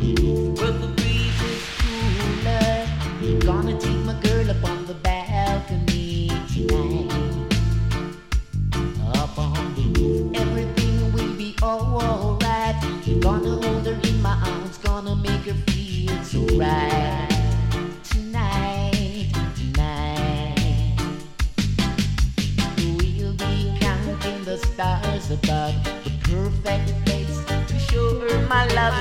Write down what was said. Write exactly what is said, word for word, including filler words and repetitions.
Well, the breeze is cooler. Gonna take my girl up on the balcony tonight. Up on the roof, everything will be alright. Gonna hold her in my arms, gonna make her feel so right. Tonight, tonight, we'll be counting the stars above, the perfect place to show her my love.